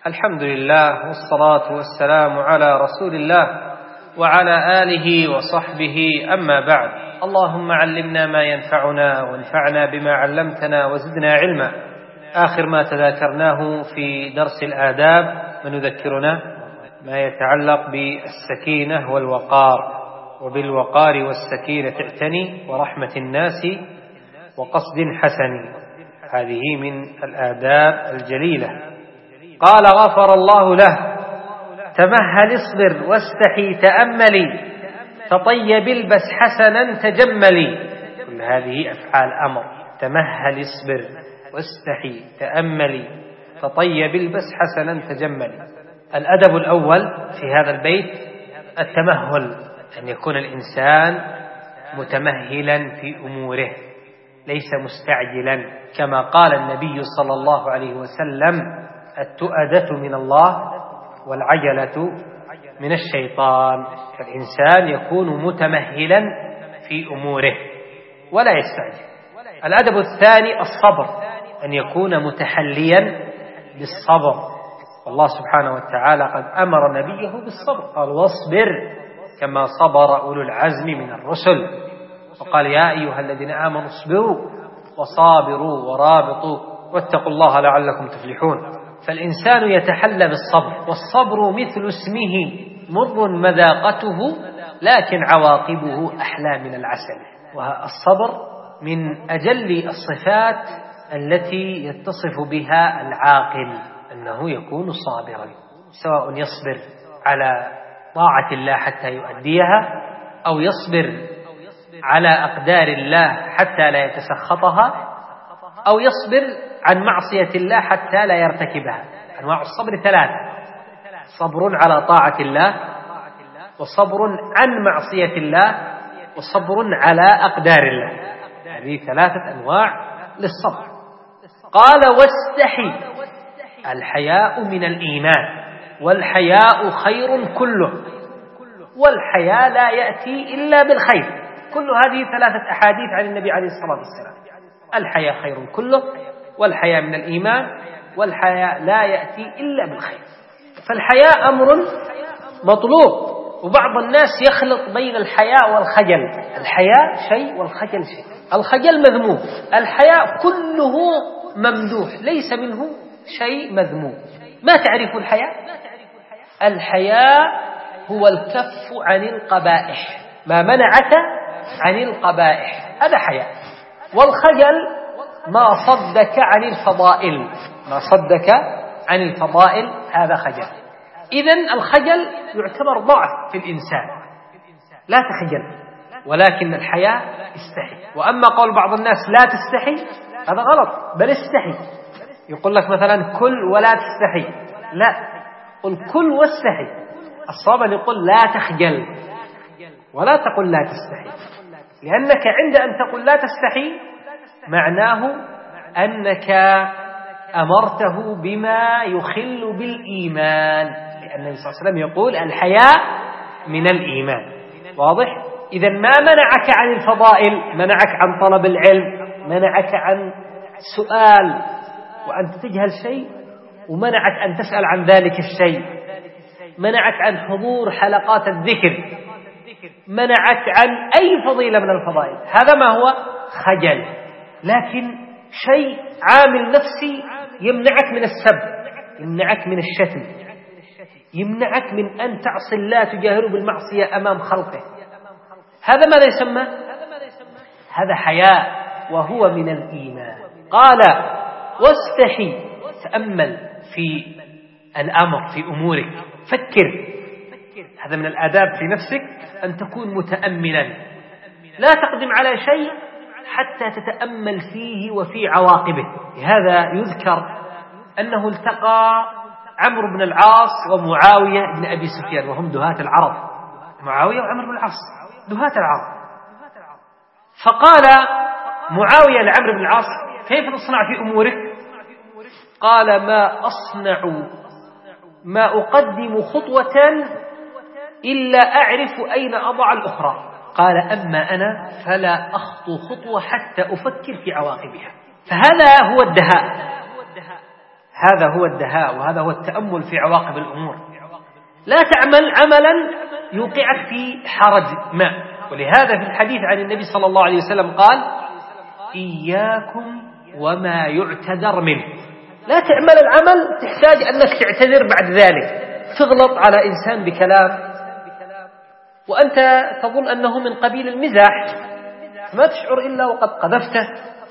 الحمد لله والصلاة والسلام على رسول الله وعلى آله وصحبه، أما بعد. اللهم علمنا ما ينفعنا وانفعنا بما علمتنا وزدنا علما. آخر ما تذاكرناه في درس الآداب ونذكرنا ما يتعلق بالسكينة والوقار، وبالوقار والسكينة اعتني ورحمة الناس وقصد حسن. هذه من الآداب الجليلة. قال غفر الله له: تمهل اصبر واستحي تأملي، تطيب البس حسنا تجملي. كل هذه أفعال أمر. تمهل اصبر واستحي تأملي، تطيب البس حسنا تجملي. الأدب الأول في هذا البيت التمهل، أن يكون الإنسان متمهلا في أموره، ليس مستعجلا، كما قال النبي صلى الله عليه وسلم: التؤدة من الله والعجلة من الشيطان. فالإنسان يكون متمهلا في أموره ولا يستعجل. الأدب الثاني الصبر، أن يكون متحليا بالصبر. والله سبحانه وتعالى قد أمر نبيه بالصبر، قال: واصبر كما صبر أولو العزم من الرسل. وقال: يا أيها الذين آمنوا اصبروا وصابروا ورابطوا واتقوا الله لعلكم تفلحون. فالإنسان يتحلى بالصبر، والصبر مثل اسمه مر مذاقته لكن عواقبه أحلى من العسل. والصبر من أجل الصفات التي يتصف بها العاقل، أنه يكون صابرا، سواء يصبر على طاعة الله حتى يؤديها، أو يصبر على أقدار الله حتى لا يتسخطها، أو يصبر عن معصية الله حتى لا يرتكبها. أنواع الصبر ثلاثة: صبر على طاعة الله، وصبر عن معصية الله، وصبر على أقدار الله. هذه ثلاثة أنواع للصبر. قال: واستحي. الحياء من الإيمان، والحياء خير كله، والحياء لا يأتي إلا بالخير. كل هذه ثلاثة أحاديث عن النبي عليه الصلاة والسلام. الحياء خير كله، والحياء من الإيمان، والحياء لا يأتي إلا بالخير. فالحياء أمر مطلوب، وبعض الناس يخلط بين الحياء والخجل. الحياء شيء والخجل شيء. الخجل مذموم، الحياء كله ممدوح، ليس منه شيء مذموم. ما تعرف الحياء؟ الحياء هو الكف عن القبائح، ما منعك عن القبائح، هذا حياء. والخجل ما صدك عن الفضائل، ما صدك عن الفضائل، هذا خجل. إذن الخجل يعتبر ضعف في الإنسان، لا تخجل، ولكن الحياء استحي. وأما قول بعض الناس لا تستحي، هذا غلط، بل استحي. يقول لك مثلا كل ولا تستحي، لا، قل كل واستحي. الصواب يقول لا تخجل ولا تقل لا تستحي، لأنك عند أن تقول لا تستحي معناه أنك أمرته بما يخل بالإيمان، لأن النبي صلى الله عليه وسلم يقول: الحياء من الإيمان. واضح؟ إذا ما منعك عن الفضائل، منعك عن طلب العلم، منعك عن سؤال وأنت تجهل شيء، ومنعك أن تسأل عن ذلك الشيء، منعك عن حضور حلقات الذكر، منعك عن أي فضيلة من الفضائل، هذا ما هو خجل. لكن شيء عامل نفسي يمنعك من السب، يمنعك من الشتم، يمنعك من أن تعصي الله تجاهر بالمعصية أمام خلقه، هذا ماذا يسمى؟ هذا حياء، وهو من الإيمان. قال: واستحي. تأمل في الأمر، في أمورك، فكر. هذا من الآداب في نفسك، أن تكون متأملا، لا تقدم على شيء حتى تتأمل فيه وفي عواقبه. لهذا يذكر أنه التقى عمرو بن العاص ومعاوية بن أبي سفيان، وهم دهاة العرب، معاوية وعمرو بن العاص دهاة العرب. فقال معاوية لعمرو بن العاص: كيف تصنع في أمورك؟ قال: ما أقدم خطوة إلا أعرف أين أضع الأخرى. قال: أما أنا فلا أخطو خطوة حتى أفكر في عواقبها. فهذا هو الدهاء، هذا هو الدهاء، وهذا هو التأمل في عواقب الأمور. لا تعمل عملا يوقعك في حرج ما. ولهذا في الحديث عن النبي صلى الله عليه وسلم قال: إياكم وما يعتذر منه. لا تعمل العمل تحتاج أنك تعتذر بعد ذلك، تغلط على إنسان بكلام وأنت تظن أنه من قبيل المزاح، ما تشعر إلا وقد قذفته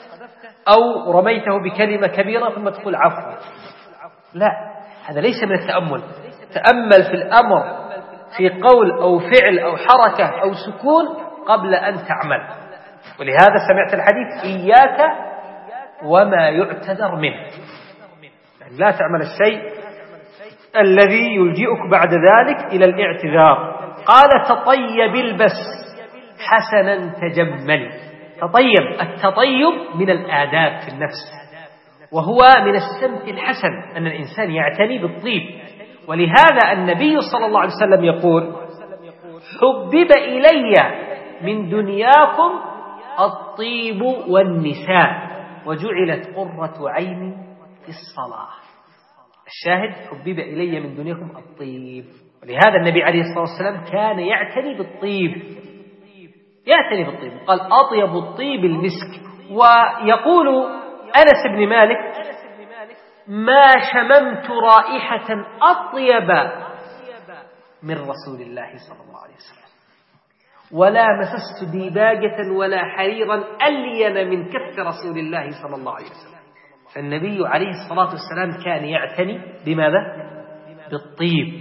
أو رميته بكلمة كبيرة ثم تقول عفوا. لا، هذا ليس من التأمل. تأمل في الأمر، في قول أو فعل أو حركة أو سكون قبل أن تعمل. ولهذا سمعت الحديث: إياك وما يعتذر منه. يعني لا تعمل الشيء الذي يلجئك بعد ذلك إلى الاعتذار. قال: تطيب البس حسنا تجمل. تطيب، التطيب من الآداب في النفس، وهو من السمت الحسن أن الإنسان يعتني بالطيب. ولهذا النبي صلى الله عليه وسلم يقول: حبب إلي من دنياكم الطيب والنساء وجعلت قرة عيني في الصلاة. الشاهد: حبب إلي من دنياكم الطيب. ولهذا النبي عليه الصلاة والسلام كان يعتني بالطيب، يعتني بالطيب. قال: أطيب الطيب المسك. ويقول أنس بن مالك: ما شممت رائحة أطيب من رسول الله صلى الله عليه وسلم، ولا مسست ديباجة ولا حريرا ألين من كف رسول الله صلى الله عليه وسلم. فالنبي عليه الصلاة والسلام كان يعتني بماذا؟ بالطيب.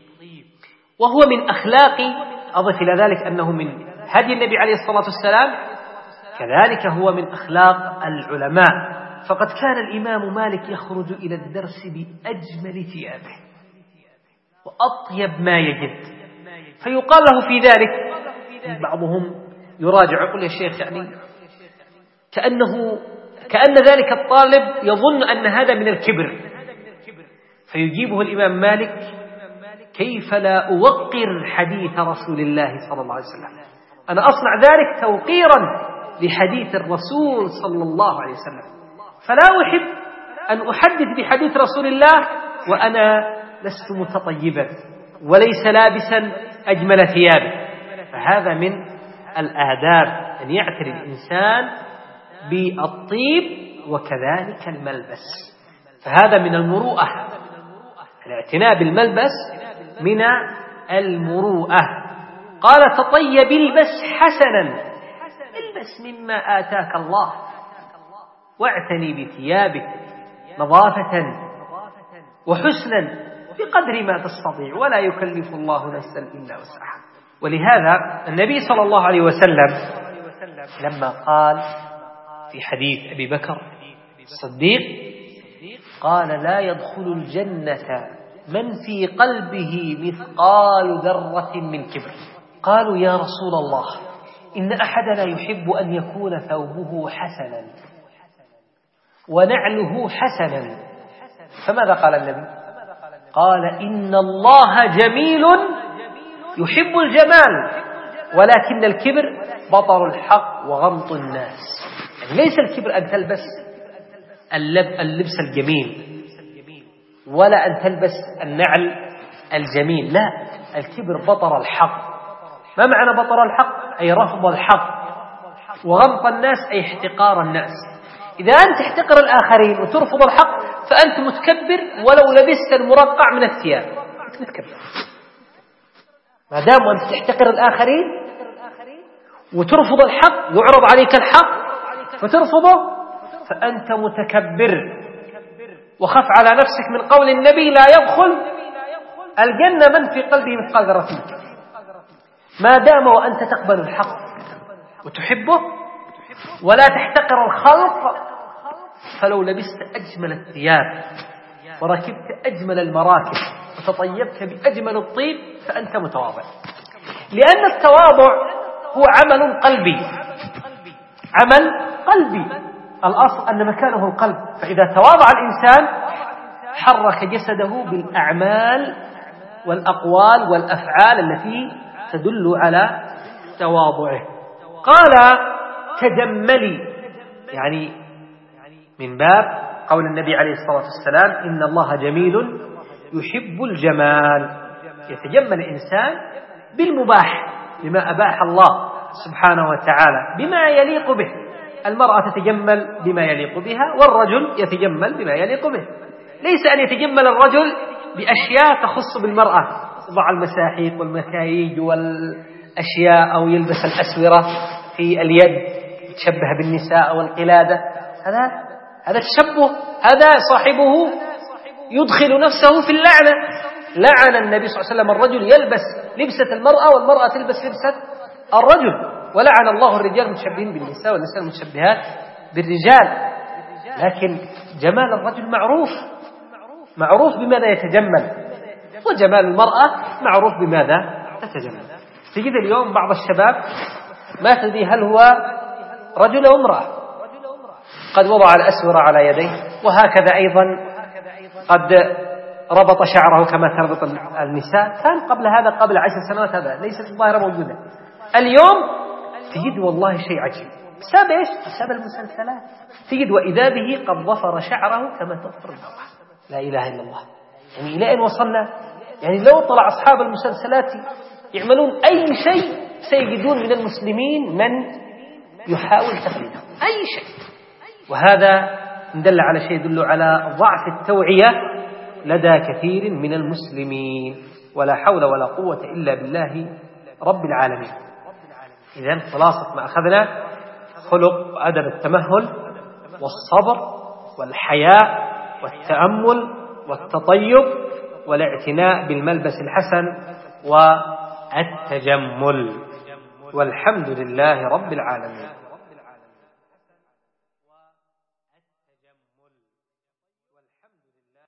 وهو من أخلاق، أضف إلى ذلك أنه من هدي النبي عليه الصلاة والسلام، كذلك هو من أخلاق العلماء. فقد كان الإمام مالك يخرج إلى الدرس بأجمل ثيابه وأطيب ما يجد، فيقال له في ذلك، بعضهم يراجع يقول: يا شيخ، يعني كأن ذلك الطالب يظن أن هذا من الكبر. فيجيبه الإمام مالك: كيف لا أوقر حديث رسول الله صلى الله عليه وسلم؟ أنا أصنع ذلك توقيرا لحديث الرسول صلى الله عليه وسلم، فلا أحب أن أحدث بحديث رسول الله وأنا لست متطيبا وليس لابسا أجمل ثيابه. فهذا من الآداب أن يعتني الإنسان بالطيب وكذلك الملبس، فهذا من المروءة. الاعتناء بالملبس من المروءة. قال: تطيب البس حسنا، البس مما آتاك الله، واعتني بثيابك نظافة وحسنا بقدر ما تستطيع، ولا يكلف الله نفسا إلا وسعها. ولهذا النبي صلى الله عليه وسلم لما قال في حديث أبي بكر الصديق، قال: لا يدخل الجنة من في قلبه مثقال ذرة من كبر. قالوا: يا رسول الله، إن أحدنا يحب أن يكون ثوبه حسنا ونعله حسنا. فماذا قال النبي؟ قال: إن الله جميل يحب الجمال، ولكن الكبر بطر الحق وغمط الناس. يعني ليس الكبر أن تلبس اللبس الجميل ولا أن تلبس النعل الجميل، لا، الكبر بطر الحق. ما معنى بطر الحق؟ أي رفض الحق، وغمط الناس أي احتقار الناس. إذا أنت تحتقر الآخرين وترفض الحق فأنت متكبر، ولو لبست المرقع من الثياب أنت متكبر. ما دام أنت تحتقر الآخرين وترفض الحق، يعرض عليك الحق فترفضه، فأنت متكبر. وخف على نفسك من قول النبي: لا يدخل الجنة من في قلبه مثقال ذرة. ما دام وأنت تقبل الحق وتحبه ولا تحتقر الخلق، فلو لبست أجمل الثياب وركبت أجمل المراكب وتطيبت بأجمل الطيب فأنت متواضع. لأن التواضع هو عمل قلبي، عمل قلبي، الأصل أن مكانه القلب. فإذا تواضع الإنسان حرك جسده بالأعمال والأقوال والأفعال التي تدل على تواضعه. قال: تجملي، يعني من باب قول النبي عليه الصلاة والسلام: إن الله جميل يحب الجمال. يتجمل الإنسان بالمباح، بما أباح الله سبحانه وتعالى بما يليق به. المرأة تتجمل بما يليق بها، والرجل يتجمل بما يليق به. ليس أن يتجمل الرجل بأشياء تخص بالمرأة، يضع المساحيق والمكاييج والأشياء، أو يلبس الأسورة في اليد يتشبه بالنساء والقلادة. هذا تشبه، هذا صاحبه يدخل نفسه في اللعنة. لعن النبي صلى الله عليه وسلم الرجل يلبس لبسة المرأة والمرأة تلبس لبسة الرجل، ولعن الله الرجال المتشبهين بالنساء والنساء المتشبهات بالرجال. لكن جمال الرجل معروف بماذا يتجمل، وجمال المرأة معروف بماذا تتجمل. تجد اليوم بعض الشباب ما تدري هل هو رجل أو امرأة، قد وضع الأسورة على يديه، وهكذا أيضا قد ربط شعره كما تربط النساء. كان قبل هذا، قبل 10 سنوات هذا ليست الظاهرة موجودة. اليوم تجد والله شيء عجيب، بسبب إيش؟ بسبب المسلسلات. تجد وإذا به قد ضفر شعره كما تضفر المرأة. لا إله إلا الله. يعني إلى أين وصلنا؟ يعني لو طلع أصحاب المسلسلات يعملون أي شيء سيجدون من المسلمين من يحاول تقليدهم أي شيء. وهذا دل على شيء، يدل على ضعف التوعية لدى كثير من المسلمين. ولا حول ولا قوة إلا بالله رب العالمين. إذن خلاصة ما أخذنا: خلق وأدب التمهل والصبر والحياء والتأمل والتطيب والاعتناء بالملبس الحسن والتجمل. والحمد لله رب العالمين.